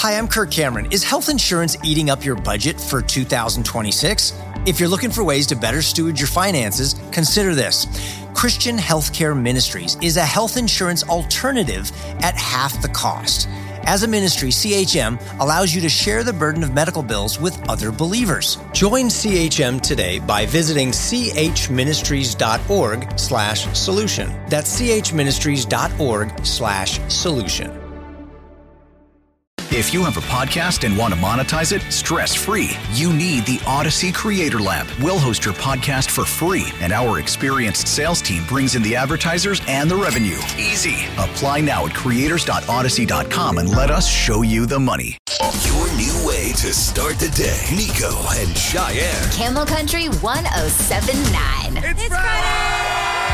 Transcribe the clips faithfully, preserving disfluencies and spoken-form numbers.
Hi, I'm Kirk Cameron. Is health insurance eating up your budget for two thousand twenty-six? If you're looking for ways to better steward your finances, consider this. Christian Healthcare Ministries is a health insurance alternative at half the cost. As a ministry, C H M allows you to share the burden of medical bills with other believers. Join C H M today by visiting chministries.org slash solution. That's chministries.org slash solution. If you have a podcast and want to monetize it stress-free, you need the Odyssey Creator Lab. We'll host your podcast for free, and our experienced sales team brings in the advertisers and the revenue. Easy. Apply now at creators dot odyssey dot com and let us show you the money. Your new way to start the day. Nico and Cheyenne. Camel Country one oh seven point nine. It's, it's Friday! Friday!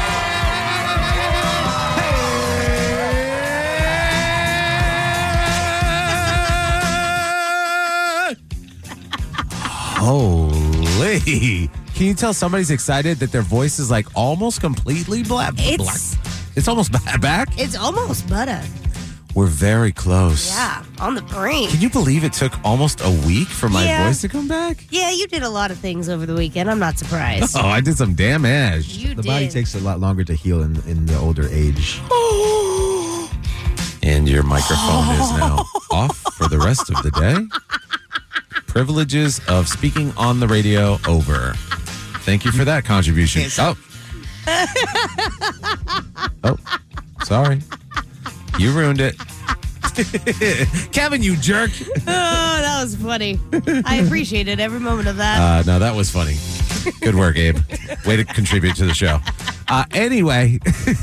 Holy. Can you tell somebody's excited that their voice is like almost completely black? It's, black. It's almost back? It's almost butter. We're very close. Yeah, on the brink. Can you believe it took almost a week for my yeah. voice to come back? Yeah, you did a lot of things over the weekend. I'm not surprised. Oh, I did some damage. You the did. body takes a lot longer to heal in, in the older age. And your microphone is now off for the rest of the day. Privileges of speaking on the radio over. Thank you for that contribution. Oh. Oh, sorry. You ruined it. Kevin, you jerk. Oh, that was funny. I appreciated every moment of that. Uh, no, that was funny. Good work, Abe. Way to contribute to the show. Uh, anyway,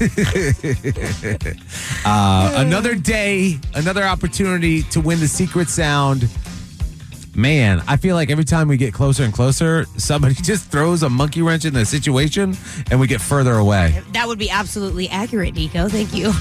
uh, another day, another opportunity to win the secret sound. Man, I feel like every time we get closer and closer, somebody just throws a monkey wrench in the situation and we get further away. That would be absolutely accurate, Nico. Thank you.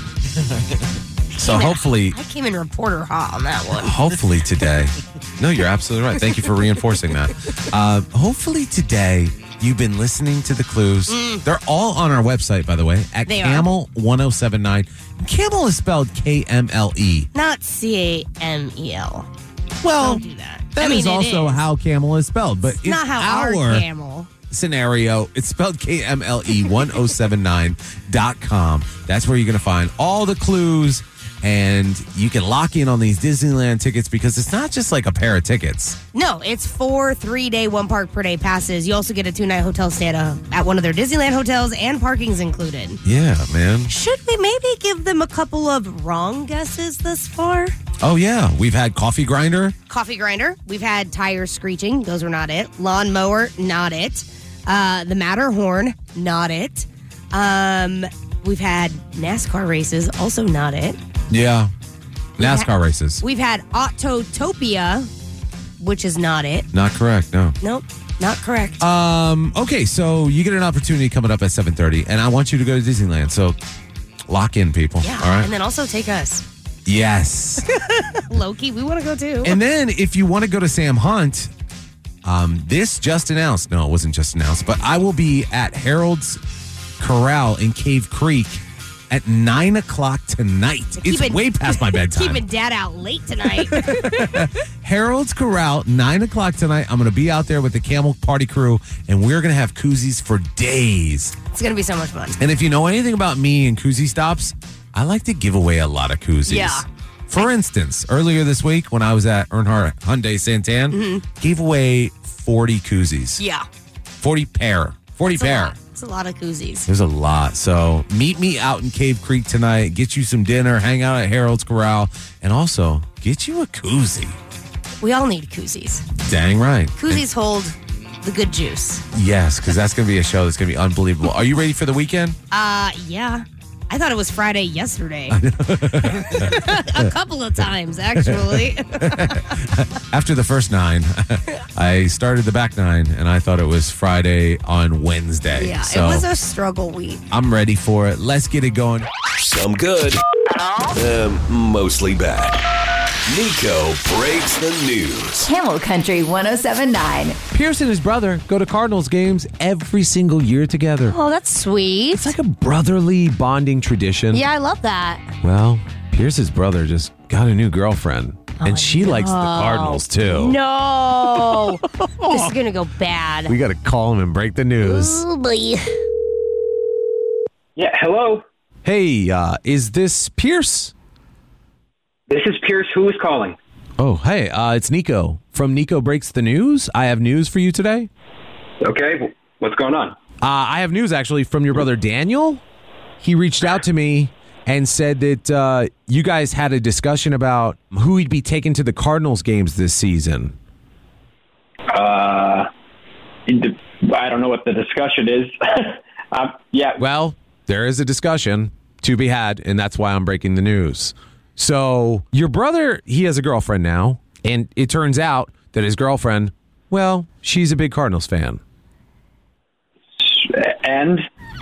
So hopefully... I came in reporter hot on that one. Hopefully today... No, you're absolutely right. Thank you for reinforcing that. Uh, hopefully today, you've been listening to the clues. Mm. They're all on our website, by the way, at they Camel ten seventy-nine. Camel is spelled K M L E. Not C A M E L. Well, don't do that. That I mean, is also is. how camel is spelled, but it's in not how our, our camel scenario, it's spelled K M L E ten seventy-nine dot com. That's where you're going to find all the clues, and you can lock in on these Disneyland tickets because it's not just like a pair of tickets. No, it's four three-day, one park per day passes. You also get a two-night hotel stay at, a, at one of their Disneyland hotels, and parking's included. Yeah, man. Should we maybe give them a couple of wrong guesses thus far? Oh, yeah. We've had Coffee Grinder. Coffee Grinder. We've had Tires Screeching. Those are not it. Lawnmower, not it. Uh, the Matterhorn, not it. Um, we've had NASCAR races, also not it. Yeah. NASCAR ha- races. We've had Autotopia, which is not it. Not correct, no. Nope, not correct. Um. Okay, so you get an opportunity coming up at seven thirty, and I want you to go to Disneyland, so lock in, people. Yeah, all right? and then also take us. Yes. Loki, we want to go too. And then if you want to go to Sam Hunt, um, this just announced, no, it wasn't just announced, but I will be at Harold's Corral in Cave Creek at nine o'clock tonight. It's Keeping, way past my bedtime. Keeping Dad out late tonight. Harold's Corral, nine o'clock tonight. I'm going to be out there with the Camel Party crew, and we're going to have koozies for days. It's going to be so much fun. And if you know anything about me and koozie stops, I like to give away a lot of koozies. Yeah. For instance, earlier this week when I was at Earnhardt Hyundai Santan, mm-hmm. gave away forty koozies. Yeah. forty pair. forty It's pair. It's a lot of koozies. There's a lot. So meet me out in Cave Creek tonight. Get you some dinner. Hang out at Harold's Corral. And also, get you a koozie. We all need koozies. Dang right. Koozies and, hold the good juice. Yes, because that's going to be a show that's going to be unbelievable. Are you ready for the weekend? Uh, yeah. I thought it was Friday yesterday. A couple of times, actually. After the first nine, I started the back nine, and I thought it was Friday on Wednesday. Yeah, so it was a struggle week. I'm ready for it. Let's get it going. Some good, um, mostly bad. Nico breaks the news. Camel Country one oh seven point nine. Pierce and his brother go to Cardinals games every single year together. Oh, that's sweet. It's like a brotherly bonding tradition. Yeah, I love that. Well, Pierce's brother just got a new girlfriend. and she likes the Cardinals too. No. This is going to go bad. We got to call him and break the news. Oh, boy. Yeah, hello. Hey, uh, is this Pierce? This is Pierce. Who is calling? Oh, hey, uh, it's Nico from Nico Breaks the News. I have news for you today. Okay, what's going on? Uh, I have news, actually, from your brother Daniel. He reached out to me and said that uh, you guys had a discussion about who he'd be taking to the Cardinals games this season. Uh, I don't know what the discussion is. um, yeah. Well, there is a discussion to be had, and that's why I'm breaking the news. So your brother, he has a girlfriend now, and it turns out that his girlfriend, well, she's a big Cardinals fan. And?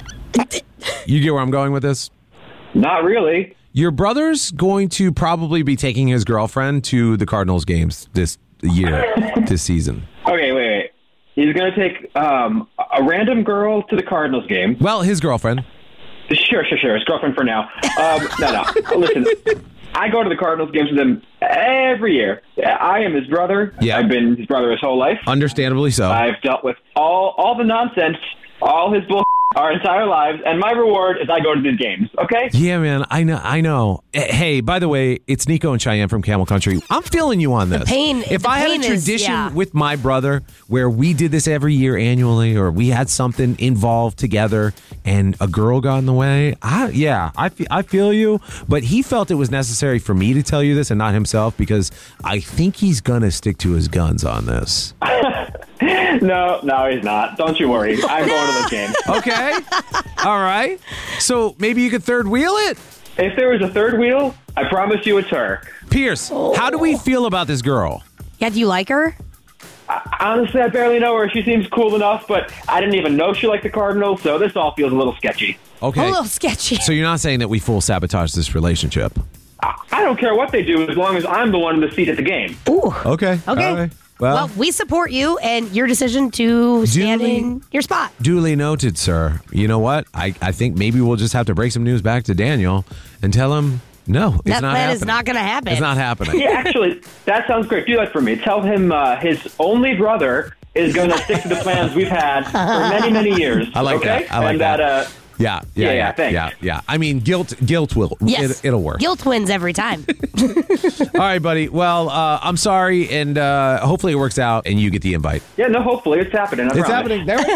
You get where I'm going with this? Not really. Your brother's going to probably be taking his girlfriend to the Cardinals games this year, this season. Okay, wait, wait. He's going to take um, a random girl to the Cardinals game. Well, his girlfriend. Sure, sure, sure. His girlfriend for now. Um, no, no. Listen, I go to the Cardinals games with him every year. I am his brother. Yeah. I've been his brother his whole life. Understandably so. I've dealt with all all the nonsense, all his bull our entire lives, and my reward is I go to these games, okay? Yeah, man, I know. I know. Hey, by the way, it's Nico and Cheyenne from Camel Country. I'm feeling you on this. The pain. If the I had pain a tradition is, yeah. with my brother where we did this every year annually, or we had something involved together, and a girl got in the way, I, yeah, I, fe- I feel you. But he felt it was necessary for me to tell you this and not himself, because I think he's gonna stick to his guns on this. No, no, he's not. Don't you worry. I'm going to those games. Okay. All right. So maybe you could third wheel it? If there was a third wheel, I promise you it's her. Pierce, how do we feel about this girl? Yeah, do you like her? I, honestly, I barely know her. She seems cool enough, but I didn't even know she liked the Cardinals, so this all feels a little sketchy. Okay. A little sketchy. So you're not saying that we full sabotage this relationship? I, I don't care what they do as long as I'm the one in the seat at the game. Ooh. Okay. Okay. All right. Well, Well, we support you and your decision to stand Duly- in your spot. duly noted, sir. You know what? I, I think maybe we'll just have to break some news back to Daniel and tell him, no, it's That not plan happening. is not going to happen. It's not happening. Yeah, actually, that sounds great. Do that for me. Tell him uh, his only brother is going to stick to the plans we've had for many, many years. I like okay? that. I like and that. uh, Yeah, yeah, Yeah, yeah, yeah, thanks. yeah, yeah. I mean, guilt, guilt will. Yes. It, it'll work. Guilt wins every time. All right, buddy. Well, uh, I'm sorry, and uh, hopefully it works out, and you get the invite. yeah, no, hopefully it's happening. I It's promise. happening. There we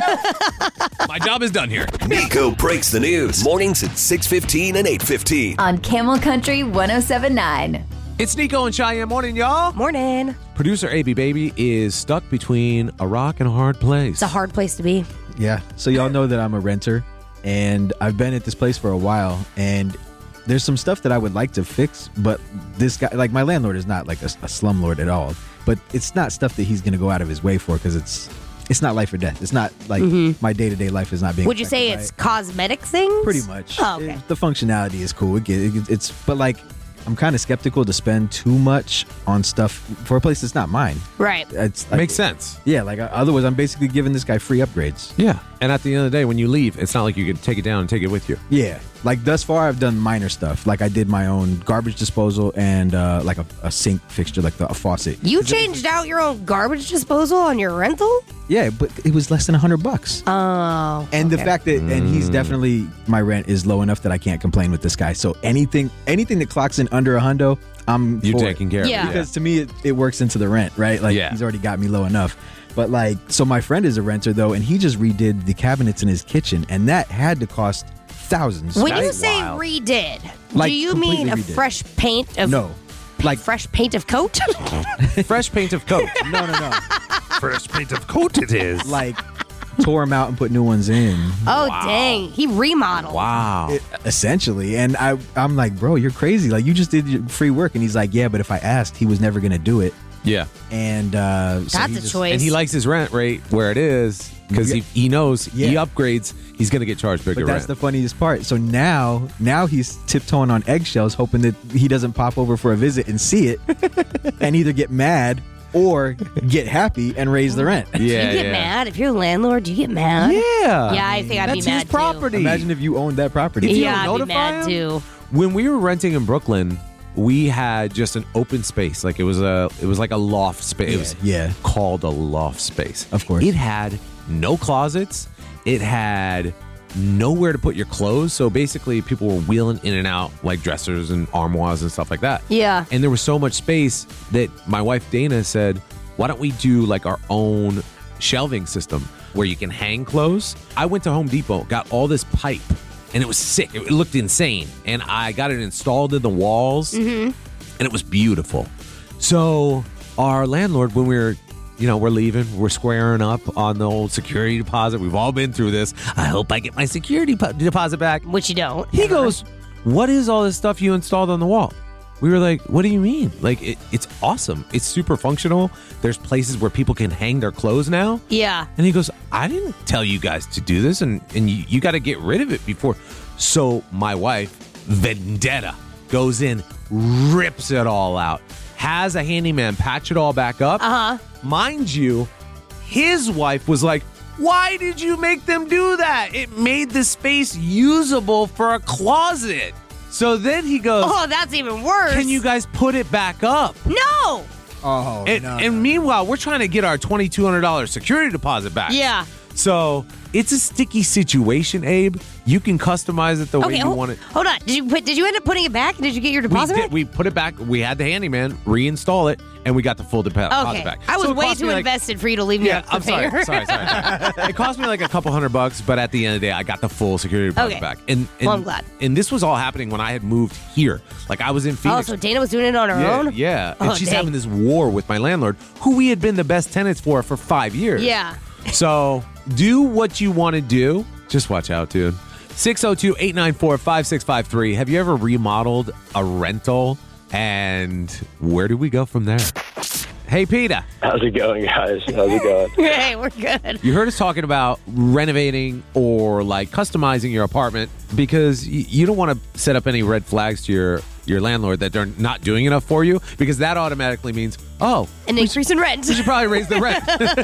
go. My job is done here. Nico breaks the news. Mornings at six fifteen and eight fifteen. On Camel Country one oh seven point nine. It's Nico and Cheyenne. Morning, y'all. Morning. Producer A B Baby is stuck between a rock and a hard place. It's a hard place to be. Yeah. So y'all know that I'm a renter, and I've been at this place for a while, and there's some stuff that I would like to fix, but this guy, like my landlord, is not like a, a slumlord at all. But it's not stuff that he's going to go out of his way for, because it's it's not life or death. It's not like my day to day life is not being. Would you say affected by it's it. cosmetic things? Pretty much? Oh, okay. It- the functionality is cool. It, get- it, get- it's but like I'm kind of skeptical to spend too much on stuff for a place that's not mine. Right. It's like, Makes sense. Yeah, like uh, otherwise I'm basically giving this guy free upgrades. Yeah. And at the end of the day, when you leave, it's not like you can take it down and take it with you. Yeah, like thus far I've done minor stuff. Like I did my own garbage disposal and uh, like a, a sink fixture, like the, a faucet. You changed out your own garbage disposal on your rental? Yeah, but it was less than a hundred bucks. Oh. And the okay. fact that, and he's definitely, my rent is low enough that I can't complain with this guy. So anything, anything that clocks in under a hundo, I'm You're for taking it. care Yeah. of it. Because to me, it, it works into the rent, right? Like Yeah. he's already got me low enough. But like, so my friend is a renter though, and he just redid the cabinets in his kitchen, and that had to cost thousands. When you That's say wild. redid, Like, do you mean a completely redid. fresh paint of No, like fresh paint of coat? Fresh paint of coat. no, no, no, Fresh paint of coat it is. like tore them out and put new ones in. Oh dang, he remodeled. Wow. It- essentially, and I, I'm like, bro, you're crazy. Like you just did your free work, and he's like, yeah, but if I asked, he was never gonna do it. Yeah. And uh, so That's he a just- choice. And he likes his rent rate where it is because he, he knows he Yeah. upgrades, he's going to get charged bigger But that's rent. the funniest part. So now, now he's tiptoeing on eggshells, hoping that he doesn't pop over for a visit and see it, and either get mad or get happy and raise the rent. yeah, you get yeah. mad if you're a landlord. Do you get mad? Yeah. Yeah, I think I'd That's be mad his property. Imagine if you owned that property. If you too. Yeah, don't I'd be notify mad him- too. When we were renting in Brooklyn, we had just an open space. Like it was a, it was like a loft space. Yeah, it was yeah. called a loft space. Of course. It had no closets. It had nowhere to put your clothes. So basically people were wheeling in and out like dressers and armoires and stuff like that. Yeah. And there was so much space that my wife Dana said, why don't we do like our own shelving system where you can hang clothes? I went to Home Depot, got all this pipe, and it was sick. It looked insane. And I got it installed in the walls, Mm-hmm. and it was beautiful. So our landlord, when we were, you know, we're leaving, we're squaring up on the old security deposit. We've all been through this. I hope I get my security po- deposit back. Which you don't. He ever. goes, what is all this stuff you installed on the wall? We were like, what do you mean? Like, it, it's awesome. It's super functional. There's places where people can hang their clothes now. Yeah. And he goes, I didn't tell you guys to do this, and, and you, you got to get rid of it before. So my wife, Vendetta, goes in, rips it all out, has a handyman patch it all back up. Uh-huh. Mind you, his wife was like, why did you make them do that? It made the space usable for a closet. So then he goes, Oh, that's even worse. can you guys put it back up? No. Oh, And, no, and no. meanwhile, we're trying to get our twenty-two hundred dollars security deposit back. Yeah. So it's a sticky situation, Abe. You can customize it the way Okay, you hold, want it. hold on. Did you put? Did you end up putting it back? Did you get your We, deposit did, back? we put it back. We had the handyman reinstall it, and we got the full depo- deposit Okay. back. I was So it way cost too me like- invested for you to leave me Yeah, a I'm sorry, cliffhanger. sorry, sorry. It cost me like a couple hundred bucks, but at the end of the day, I got the full security deposit Okay. back. And, and Well, I'm glad. And this was all happening when I had moved here. Like I was in Oh, Phoenix. so Dana was doing it on her yeah, own? yeah. And Oh, she's dang. having this war with my landlord, who we had been the best tenants for for five years. Yeah. So do what you want to do. Just watch out, dude. six oh two, eight nine four, five six five three. Have you ever remodeled a rental? And where do we go from there? Hey, Peter. How's it going, guys? How's it going? Hey, we're good. You heard us talking about renovating or like customizing your apartment because y- you don't want to set up any red flags to your, your landlord that they're not doing enough for you, because that automatically means, oh, An increase in rent. we should probably raise the rent.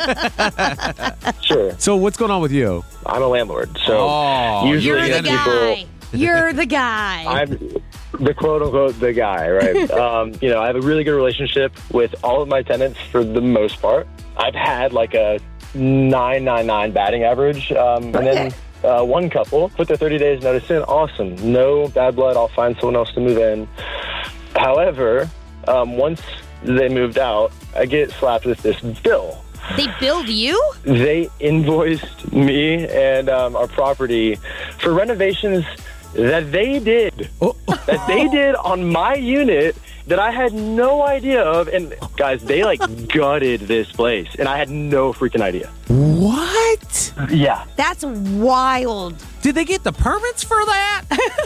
Sure. So what's going on with you? I'm a landlord, so Oh, usually You're the people, guy. You're the guy. I'm the quote unquote the guy, right? um, you know, I have a really good relationship with all of my tenants for the most part. I've had like a nine nine nine batting average, um, and then uh, one couple put their thirty days notice in. Awesome, no bad blood. I'll find someone else to move in. However, um, once they moved out, I get slapped with this bill. They billed you? They invoiced me and um, our property for renovations that they did. That they did on my unit that I had no idea of. And guys, they like gutted this place, and I had no freaking idea. What? Yeah. That's wild. Did they get the permits for that?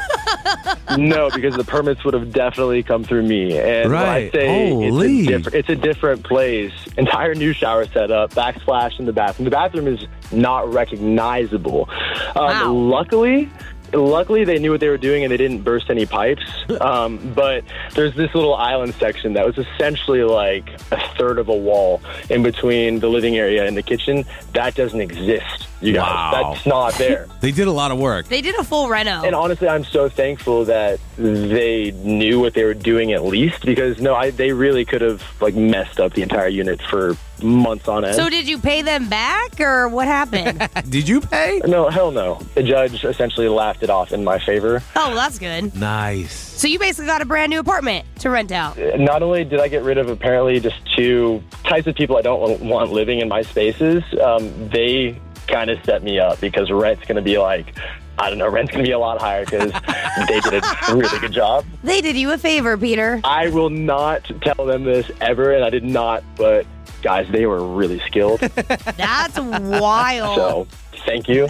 No, because the permits would have definitely come through me. And when I Right. say Holy. it's a, different, it's a different place. Entire new shower setup, backsplash in the bathroom. The bathroom is not recognizable. Um, Wow. Luckily, luckily they knew what they were doing and they didn't burst any pipes. Um, but there's this little island section that was essentially like a third of a wall in between the living area and the kitchen. That doesn't exist, you guys. Wow. That's not there. They did a lot of work. They did a full reno. And honestly, I'm so thankful that they knew what they were doing at least, because no, I, they really could have like messed up the entire unit for months on end. So did you pay them back, or what happened? Did you pay? No, hell no. The judge essentially laughed it off in my favor. Oh, well, that's good. Nice. So you basically got a brand new apartment to rent out. Not only did I get rid of apparently just two types of people I don't want living in my spaces, um, they kind of set me up because rent's going to be like, I don't know, rent's going to be a lot higher because they did a really good job. They did you a favor, Peter. I will not tell them this ever, and I did not, but guys, they were really skilled. That's wild. So, thank you.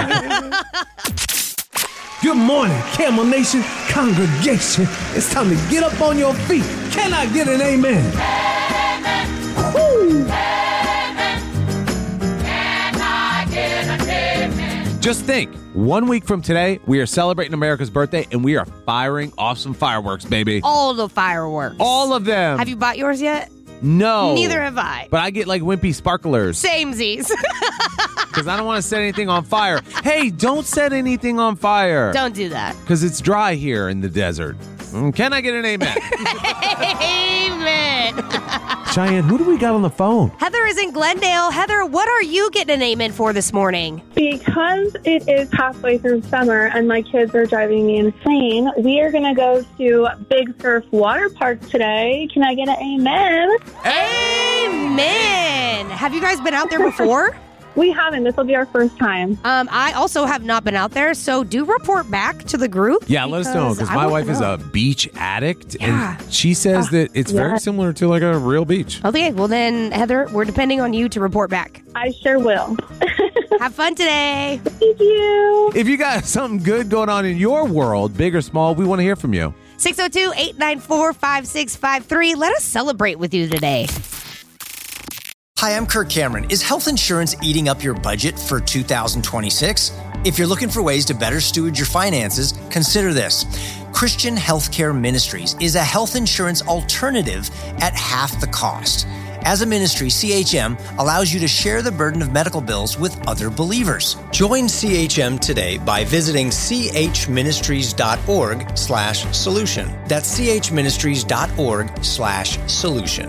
Good morning, Camel Nation congregation. It's time to get up on your feet. Can I get an amen? Amen. Woo. Just think, one week from today, we are celebrating America's birthday, and we are firing off some fireworks, baby. All the fireworks. All of them. Have you bought yours yet? No. Neither have I. But I get like wimpy sparklers Samesies. because I don't want to set anything on fire. Hey, don't set anything on fire. Don't do that. Because it's dry here in the desert. Mm, Can I get an amen? Amen. Cheyenne, who do we got on the phone? Heather is in Glendale. Heather, what are you getting an amen for this morning? Because it is halfway through summer and my kids are driving me insane, we are going to go to Big Surf Water Park today. Can I get an amen? Amen. Have you guys been out there before? We haven't. This will be our first time. Um, I also have not been out there, so do report back to the group. Yeah, let us know, because my wife is a beach addict, Yeah. and she says that it's very yeah. similar to like a real beach. Okay, well then, Heather, we're depending on you to report back. I sure will. Have fun today. Thank you. If you got something good going on in your world, big or small, we want to hear from you. six oh two, eight nine four, five six five three. Let us celebrate with you today. Hi, I'm Kirk Cameron. Is health insurance eating up your budget for two thousand twenty-six? If you're looking for ways to better steward your finances, consider this. Christian Healthcare Ministries is a health insurance alternative at half the cost. As a ministry, C H M allows you to share the burden of medical bills with other believers. Join C H M today by visiting chministries.org slash solution. That's chministries.org slash solution.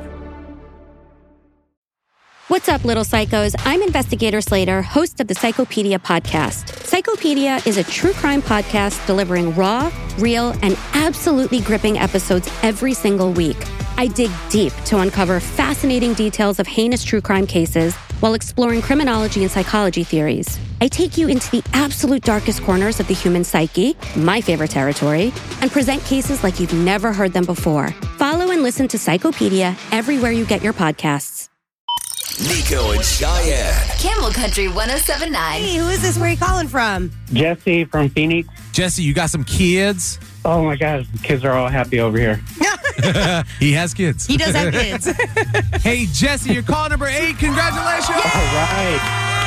What's up, little psychos? I'm Investigator Slater, host of the Psychopedia podcast. Psychopedia is a true crime podcast delivering raw, real, and absolutely gripping episodes every single week. I dig deep to uncover fascinating details of heinous true crime cases while exploring criminology and psychology theories. I take you into the absolute darkest corners of the human psyche, my favorite territory, and present cases like you've never heard them before. Follow and listen to Psychopedia everywhere you get your podcasts. Nico and Cheyenne. Camel Country one oh seven point nine. Hey, who is this? Where are you calling from? Jesse from Phoenix. Jesse, you got some kids? Oh my God, the kids are all happy over here. He has kids. He does have kids. Hey, Jesse, you're call number eight. Congratulations. All right.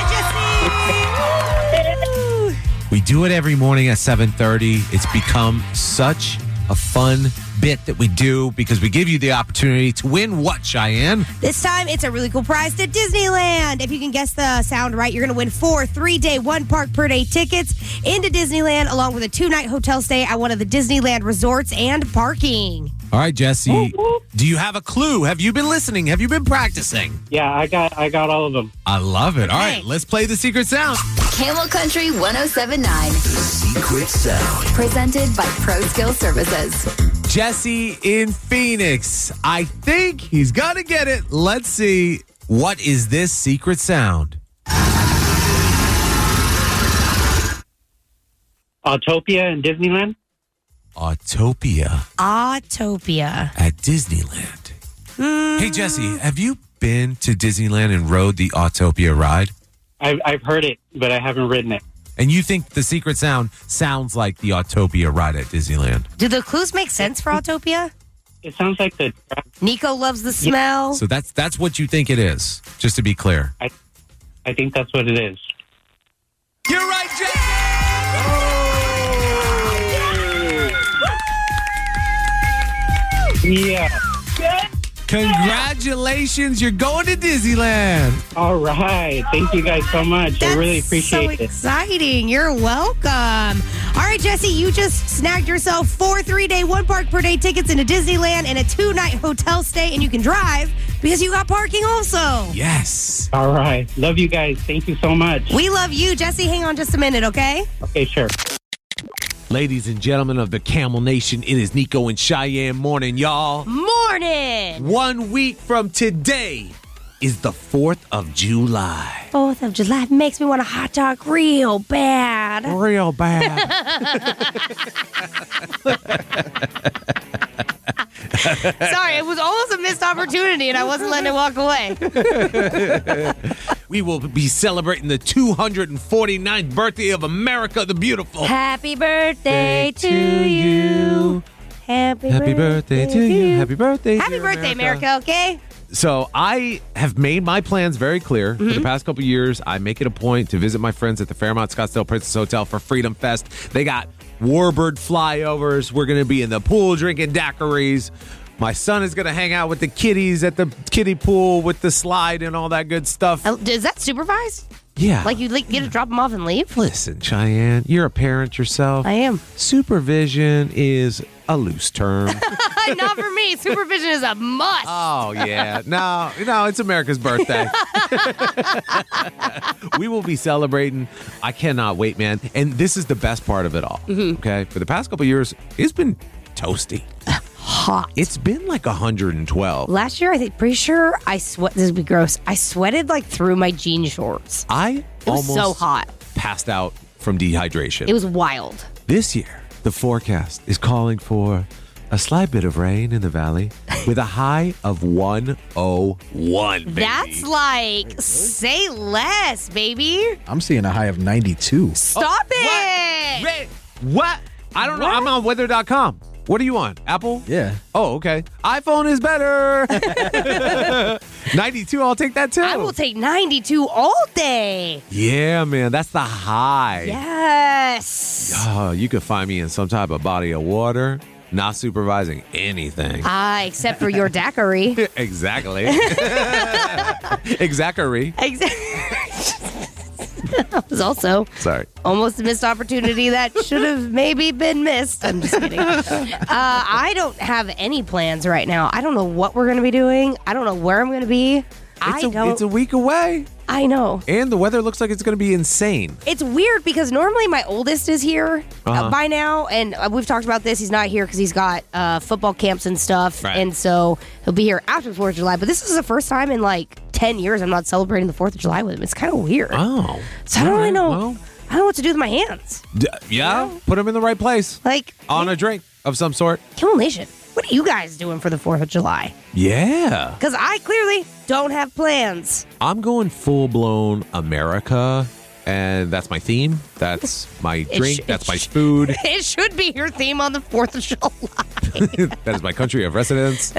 Jesse! We do it every morning at seven thirty. It's become such a fun bit that we do because we give you the opportunity to win what, Cheyenne? This time, it's a really cool prize to Disneyland. If you can guess the sound right, you're going to win four three-day, one-park-per-day tickets into Disneyland, along with a two-night hotel stay at one of the Disneyland resorts and parking. All right, Jesse, do you have a clue? Have you been listening? Have you been practicing? Yeah, I got I got all of them. I love it. All right, let's play the secret sound. Camel Country one oh seven point nine. The secret sound. Presented by Pro Skill Services. Jesse in Phoenix. I think he's going to get it. Let's see. What is this secret sound? Autopia in Disneyland? Autopia Autopia. at Disneyland. Hey, Jesse, have you been to Disneyland and rode the Autopia ride? I've, I've heard it, but I haven't ridden it. And you think the secret sound sounds like the Autopia ride at Disneyland? Do the clues make sense for Autopia? It sounds like the... Nico loves the smell. So that's that's what you think it is, just to be clear. I, I think that's what it is. You're right, Jesse! Yeah. Congratulations, you're going to Disneyland. All right. Thank you guys so much. That's I really appreciate so it. exciting. You're welcome. All right, Jesse, you just snagged yourself four three-day, one-park-per-day tickets into Disneyland and a two-night hotel stay, and you can drive because you got parking also. Yes. All right. Love you guys. Thank you so much. We love you. Jesse, hang on just a minute, okay? Okay, sure. Ladies and gentlemen of the Camel Nation, it is Nico and Cheyenne morning, y'all. Morning. One week from today is the fourth of July. fourth of July makes me want a hot dog real bad. Real bad. Sorry, it was almost a missed opportunity, and I wasn't letting it walk away. We will be celebrating the two hundred forty-ninth birthday of America the Beautiful. Happy birthday to you. Happy, Happy birthday to you. Happy birthday, Happy dear birthday, America. America, okay? So I have made my plans very clear. For the past couple years, I make it a point to visit my friends at the Fairmont Scottsdale Princess Hotel for Freedom Fest. They got Warbird flyovers. We're going to be in the pool drinking daiquiris. My son is going to hang out with the kiddies at the kiddie pool with the slide and all that good stuff. Oh, is that supervised? Yeah. Like you like, get to drop them off and leave? Listen, Cheyenne, you're a parent yourself. I am. Supervision is a loose term. Not for me. Supervision is a must. Oh, yeah. No, no, it's America's birthday. We will be celebrating. I cannot wait, man. And this is the best part of it all. Mhm. Okay. For the past couple of years, it's been toasty. Hot. It's been like one hundred twelve. Last year, I think, pretty sure I sweat. This would be gross. I sweated like through my jean shorts. I It was almost so hot. passed out from dehydration. It was wild. This year, the forecast is calling for a slight bit of rain in the valley with a high of one oh one. Baby. That's like, say less, baby. I'm seeing a high of ninety-two. Stop it. Wait, what? I don't know. I'm on weather dot com. What are you on? Apple? Yeah. Oh, okay. iPhone is better. ninety-two, I'll take that too. I will take ninety-two all day. Yeah, man. That's the high. Yes. Oh, you could find me in some type of body of water, not supervising anything. Ah, except for your daiquiri. Exactly. Exactly. Exactly. That was also Sorry. almost a missed opportunity that should have maybe been missed. I'm just kidding. Uh, I don't have any plans right now. I don't know what we're going to be doing. I don't know where I'm going to be. It's, I a, don't. it's a week away. I know. And the weather looks like it's going to be insane. It's weird because normally my oldest is here uh, Uh-huh. by now, and uh, we've talked about this. He's not here because he's got uh, football camps and stuff, Right. and so he'll be here after the fourth of July. But this is the first time in like ten years I'm not celebrating the fourth of July with him. It's kind of weird. Oh. So I don't really Alright, know. well. I don't know what to do with my hands. D- yeah, put them in the right place. Like On a drink of some sort. Kimmel Nation, what are you guys doing for the fourth of July? Yeah. Because I clearly don't have plans. I'm going full blown America, and that's my theme. That's my It drink. sh- that's it my sh- food. It should be your theme on the fourth of July. That is my country of residence.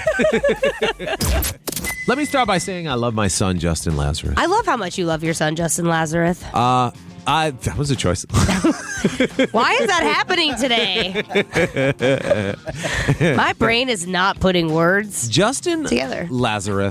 Let me start by saying I love my son, Justin Lazarus. I love how much you love your son, Justin Lazarus. Uh, I that was a choice. Why is that happening today? My brain is not putting words Justin together. Lazarus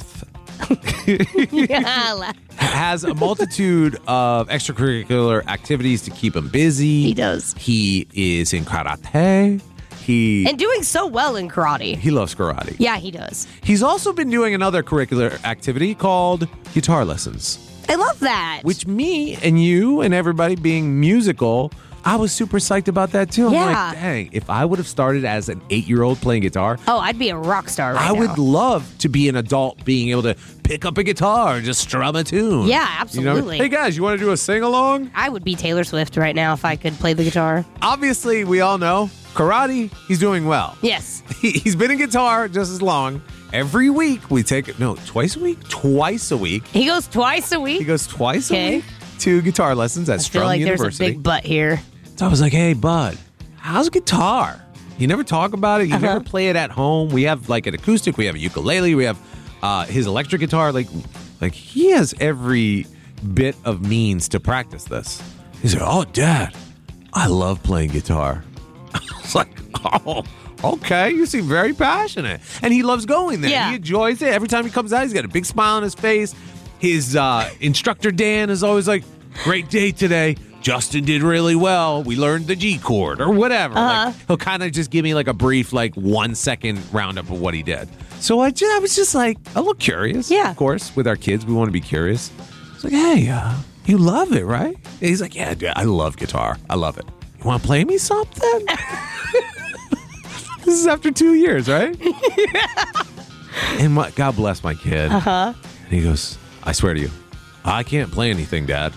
Yeah, la- has a multitude of extracurricular activities to keep him busy. He does. He is in karate. He and doing so well in karate. he loves karate. Yeah, he does. He's also been doing another curricular activity called guitar lessons, I love that. which me and you and everybody being musical, I was super psyched about that too. I'm Yeah. like, dang, if I would have started as an eight-year-old playing guitar, Oh, I'd be a rock star right I now. would love to be an adult being able to pick up a guitar and just strum a tune. Yeah, You know what I mean? absolutely. Hey guys, you want to do a sing-along? I would be Taylor Swift right now if I could play the guitar. Obviously, we all know karate, he's doing well. Yes. He- He's been in guitar just as long. Every week we take, no, twice a week? Twice a week. He goes twice a week. He goes twice Okay. a week to guitar lessons at I feel Strong like University. there's a big butt here. So I was like, hey, bud, how's guitar? You never talk about it. You Uh-huh. never play it at home. We have like an acoustic. We have a ukulele. We have uh, his electric guitar. Like, like he has every bit of means to practice this. He said, oh, Dad, I love playing guitar. I was like, oh, okay. You seem very passionate. And he loves going there. Yeah. He enjoys it. Every time he comes out, he's got a big smile on his face. His uh, instructor, Dan, is always like, great day today. Justin did really well. We learned the G chord or whatever. Uh-huh. Like, he'll kind of just give me like a brief, like one second roundup of what he did. So I, just, I was just like a little curious. Yeah. Of course, with our kids, we want to be curious. I was like, hey, uh, you love it, right? And he's like, yeah, dude, I love guitar. I love it. You want to play me something? This is after two years, right? And my, God bless my kid. Uh-huh. And he goes, I swear to you, I can't play anything, Dad.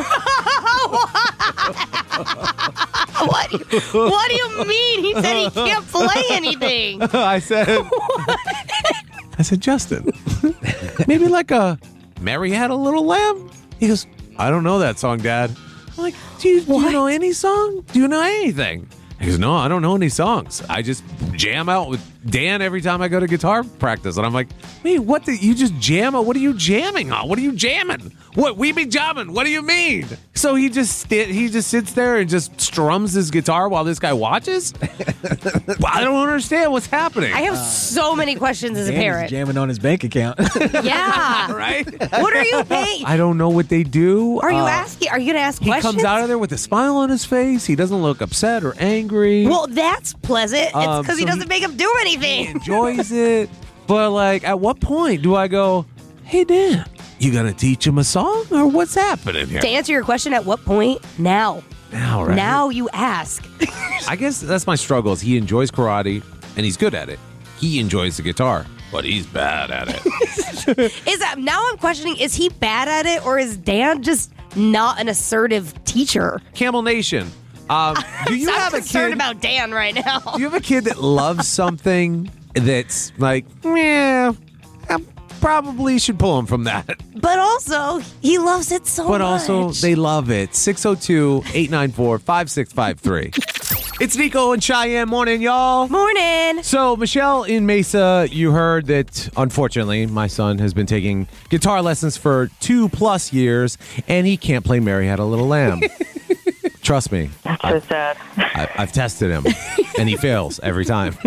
what, do you, what do you mean? He said he can't play anything. I said, I said, Justin, maybe like a Mary Had a Little Lamb? He goes, I don't know that song, Dad. I'm like, do you, do you know any song? Do you know anything? He goes, no, I don't know any songs. I just jam out with Dan every time I go to guitar practice. And I'm like, hey, what the, you just jam? What are you jamming on? What are you jamming? What, we be jamming? What do you mean? So he just sti- he just sits there and just strums his guitar while this guy watches? Well, I don't understand what's happening. I have so many questions as a Dan is parent. jamming on his bank account. Yeah. Right? What are you paying? I don't know what they do. Are you Uh, asking? Are you going to ask He questions? comes out of there with a smile on his face. He doesn't look upset or angry. Well, that's pleasant. It's Um, because he so doesn't he- make him do anything. He enjoys it. But, like, at what point do I go, hey, Dan, you going to teach him a song or what's happening here? To answer your question, at what point? Now. Now, right? Now you ask. I guess that's my struggle is he enjoys karate and he's good at it. He enjoys the guitar, but he's bad at it. Is that now I'm questioning, is he bad at it or is Dan just not an assertive teacher? Camel Nation, um, do you I'm have a concerned kid? about Dan right now. Do you have a kid that loves something that's like, yeah, I probably should pull him from that. But also, he loves it so But much. also, they love it. six oh two, eight nine four, five six five three. It's Nico and Cheyenne. Morning, y'all. Morning. So, Michelle in Mesa, you heard that, unfortunately, my son has been taking guitar lessons for two plus years, and he can't play Mary Had a Little Lamb. Trust me. That's so I've, sad. I, I've tested him, and he fails every time.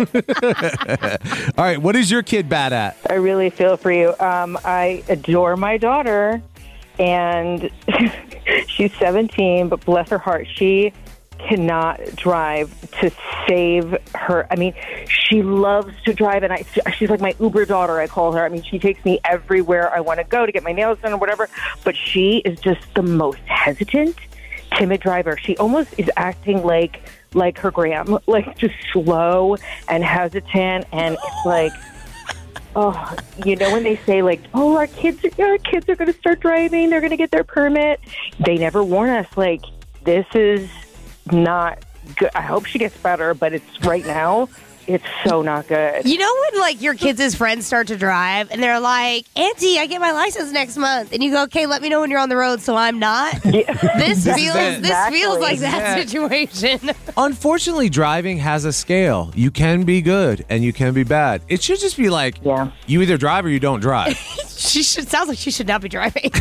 All right, what is your kid bad at? I really feel for you. Um, I adore my daughter, and she's seventeen, but bless her heart, she cannot drive to save her. I mean, she loves to drive, and I, she's like my Uber daughter, I call her. I mean, she takes me everywhere I want to go to get my nails done or whatever, but she is just the most hesitant, timid driver. She almost is acting like like her gram, like just slow and hesitant, and it's like, oh, you know when they say like, oh, our kids, our kids are going to start driving, they're going to get their permit. They never warn us. Like, this is not good. I hope she gets better, but it's right now. It's so not good. You know when like your kids' friends start to drive and they're like, Auntie, I get my license next month, and you go, okay, let me know when you're on the road so I'm not. Yeah. This This feels is it. this feels Exactly. like that Yeah. situation. Unfortunately, driving has a scale. You can be good and you can be bad. It should just be like, yeah. you either drive or you don't drive. She should sounds like she should not be driving.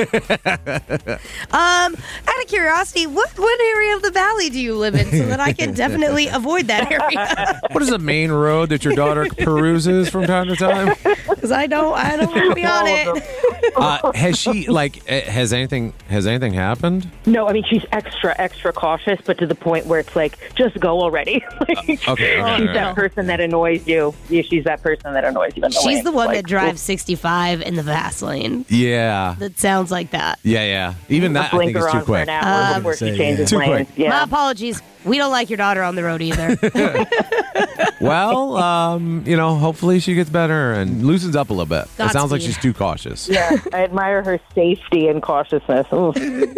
um, out of curiosity, what what area of the valley do you live in so that I can definitely avoid that area? What is the main road that your daughter peruses from time to time? Because I don't I don't want to be on it. Uh, has she like eh, has anything has anything happened? No, I mean, she's extra, extra cautious, but to the point where it's like, just go already. Like, okay, okay, she's okay. that person that annoys you. Yeah, she's that person that annoys you. In the She's lane. the one Like, that drives sixty-five in the fast lane. Yeah, That sounds like that. yeah, yeah. Even that I think blinker is too on for quick. an hour Um, before she Say, changes yeah. Too lanes. quick. Yeah. My apologies. We don't like your daughter on the road either. Well, um, you know, hopefully she gets better and loosens up a little bit. It sounds like Godspeed. she's too cautious. Yeah, I admire her safety and cautiousness. Ooh.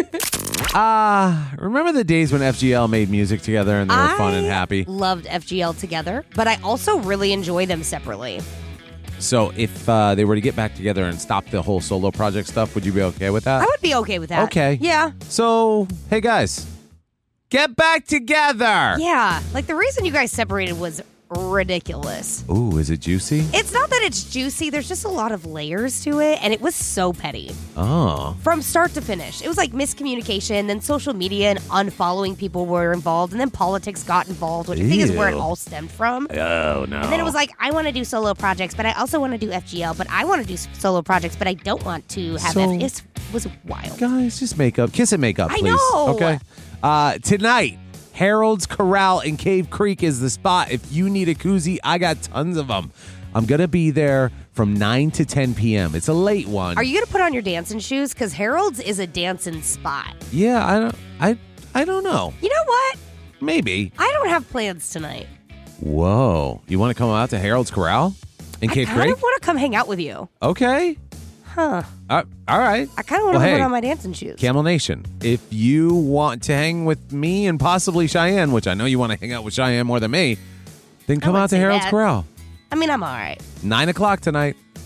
Ah, remember the days when F G L made music together and they were fun and happy? Loved F G L together, but I also really enjoy them separately. So if uh, they were to get back together and stop the whole solo project stuff, would you be okay with that? I would be okay with that. Okay. Yeah. So, hey guys, get back together. Yeah. Like the reason you guys separated was ridiculous. Ooh, is it juicy? It's not that it's juicy. There's just a lot of layers to it, and it was so petty. Oh. From start to finish. It was like miscommunication, then social media and unfollowing people were involved, and then politics got involved, which I think is where it Ew. all stemmed from. Oh, no. And then it was like, I want to do solo projects, but I also want to do F G L, but I want to do s- solo projects, but I don't want to have So- F. It was wild. Guys, just make up. Kiss and make up, I please. know. Okay. Uh, tonight, Harold's Corral in Cave Creek is the spot. If you need a koozie, I got tons of them. I'm going to be there from nine to ten p.m. It's a late one. Are you going to put on your dancing shoes? Because Harold's is a dancing spot. Yeah, I don't I I don't know. You know what? Maybe. I don't have plans tonight. Whoa. You want to come out to Harold's Corral in Cave I kind Creek? of want to come hang out with you. Okay. Huh. Uh, all right. I kind of want to Well, put hey, on my dancing shoes. Camel Nation, if you want to hang with me and possibly Cheyenne, which I know you want to hang out with Cheyenne more than me, then come wouldn't out to say Harold's that. Corral. I mean, I'm all right. Nine o'clock tonight.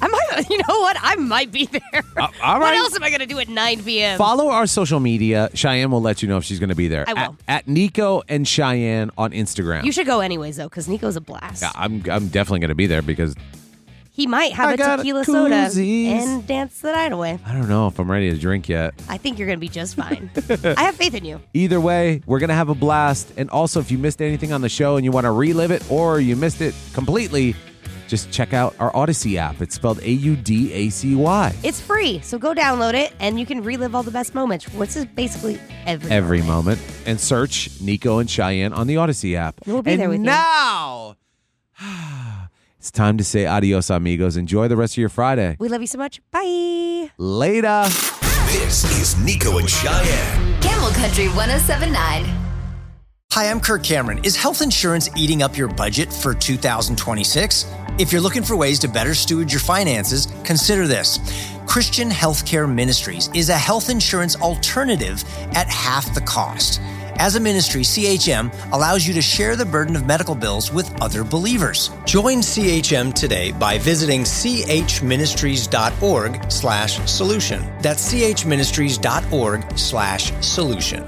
I might, you know what? I might be there. Uh, all What right. else am I going to do at nine p.m.? Follow our social media. Cheyenne will let you know if she's going to be there. I will. At, at Nico and Cheyenne on Instagram. You should go anyways, though, because Nico's a blast. Yeah, I'm I'm definitely going to be there because He might have I a got tequila soda koozies. and dance the night away. I don't know if I'm ready to drink yet. I think you're going to be just fine. I have faith in you. Either way, we're going to have a blast. And also, if you missed anything on the show and you want to relive it or you missed it completely, just check out our Odyssey app. It's spelled A U D A C Y. It's free, so go download it, and you can relive all the best moments. What's is basically every Every moment. moment. And search Nico and Cheyenne on the Odyssey app. And we'll be and there with you. now, it's time to say adios, amigos. Enjoy the rest of your Friday. We love you so much. Bye. Later. This is Nico and Cheyenne. Camel Country ten seventy-nine. Hi, I'm Kirk Cameron. Is health insurance eating up your budget for two thousand twenty-six? If you're looking for ways to better steward your finances, consider this. Christian Healthcare Ministries is a health insurance alternative at half the cost. As a ministry, C H M allows you to share the burden of medical bills with other believers. Join C H M today by visiting chministries.org slash solution. That's chministries.org slash solution.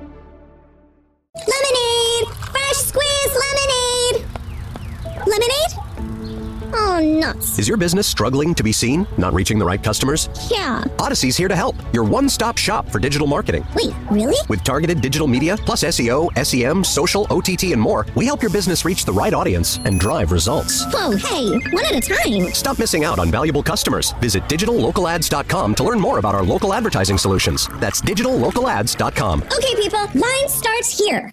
Lemonade! Fresh squeezed lemonade! Lemonade? Oh, nuts. Is your business struggling to be seen? Not reaching the right customers? Yeah. Odyssey's here to help. Your one-stop shop for digital marketing. Wait, really? With targeted digital media, plus S E O, S E M, social, O T T, and more, we help your business reach the right audience and drive results. Whoa, hey, one at a time. Stop missing out on valuable customers. Visit digital local ads dot com to learn more about our local advertising solutions. That's digital local ads dot com. Okay, people, line starts here.